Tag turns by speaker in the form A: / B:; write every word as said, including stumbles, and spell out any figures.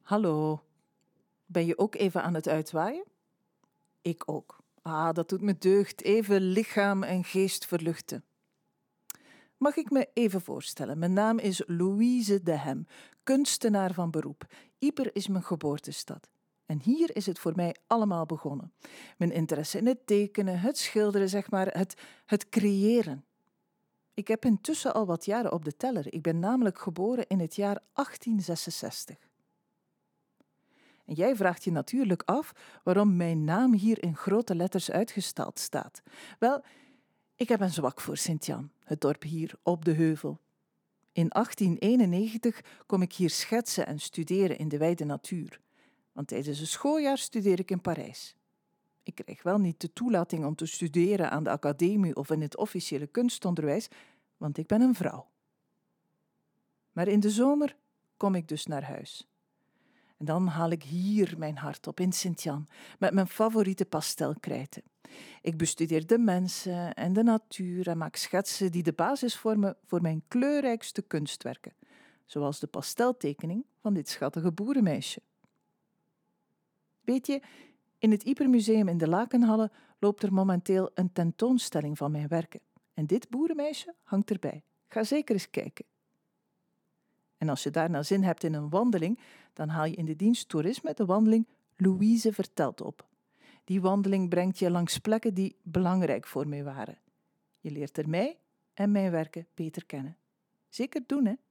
A: Hallo, ben je ook even aan het uitwaaien? Ik ook. Ah, dat doet me deugd, even lichaam en geest verluchten. Mag ik me even voorstellen? Mijn naam is Louise de Hem, kunstenaar van beroep. Ieper is mijn geboortestad. En hier is het voor mij allemaal begonnen. Mijn interesse in het tekenen, het schilderen, zeg maar, het, het creëren. Ik heb intussen al wat jaren op de teller. Ik ben namelijk geboren in het jaar achttien zesenzestig. En jij vraagt je natuurlijk af waarom mijn naam hier in grote letters uitgestald staat. Wel, ik heb een zwak voor Sint-Jan, het dorp hier op de heuvel. In achttien eenennegentig kom ik hier schetsen en studeren in de wijde natuur. Want tijdens het schooljaar studeer ik in Parijs. Ik krijg wel niet de toelating om te studeren aan de academie of in het officiële kunstonderwijs, want ik ben een vrouw. Maar in de zomer kom ik dus naar huis. En dan haal ik hier mijn hart op in Sint-Jan, met mijn favoriete pastelkrijten. Ik bestudeer de mensen en de natuur en maak schetsen die de basis vormen voor mijn kleurrijkste kunstwerken, zoals de pasteltekening van dit schattige boerenmeisje. Weet je, in het Iepermuseum in de Lakenhallen loopt er momenteel een tentoonstelling van mijn werken. En dit boerenmeisje hangt erbij. Ga zeker eens kijken. En als je daarna zin hebt in een wandeling, dan haal je in de dienst toerisme de wandeling Louise vertelt op. Die wandeling brengt je langs plekken die belangrijk voor mij waren. Je leert er mij en mijn werken beter kennen. Zeker doen, hè?